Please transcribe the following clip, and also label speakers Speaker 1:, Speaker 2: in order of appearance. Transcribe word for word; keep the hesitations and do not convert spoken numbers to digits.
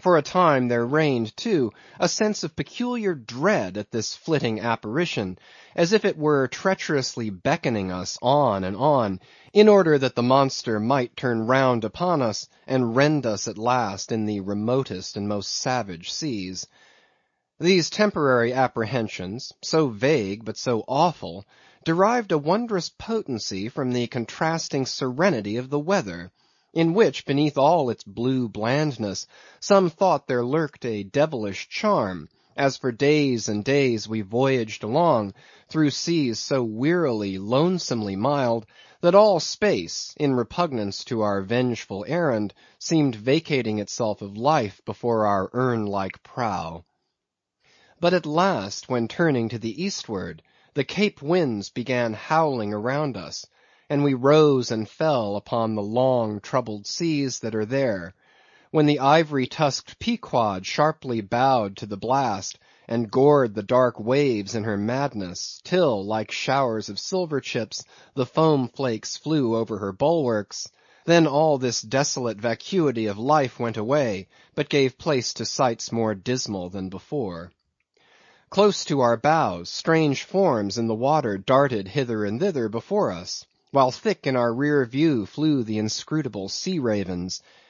Speaker 1: For a time there reigned, too, a sense of peculiar dread at this flitting apparition, as if it were treacherously beckoning us on and on, in order that the monster might turn round upon us, and rend us at last in the remotest and most savage seas. These temporary apprehensions, so vague but so awful, derived a wondrous potency from the contrasting serenity of the weather, in which, beneath all its blue blandness, some thought there lurked a devilish charm, as for days and days we voyaged along, through seas so wearily, lonesomely mild, that all space, in repugnance to our vengeful errand, seemed vacating itself of life before our urn-like prow. But at last, when turning to the eastward, the Cape winds began howling around us, and we rose and fell upon the long troubled seas that are there; when the ivory-tusked Pequod sharply bowed to the blast, and gored the dark waves in her madness, till, like showers of silver chips, the foam flakes flew over her bulwarks; then all this desolate vacuity of life went away, but gave place to sights more dismal than before. Close to our bows, strange forms in the water darted hither and thither before us, while thick in our rear view flew the inscrutable sea ravens,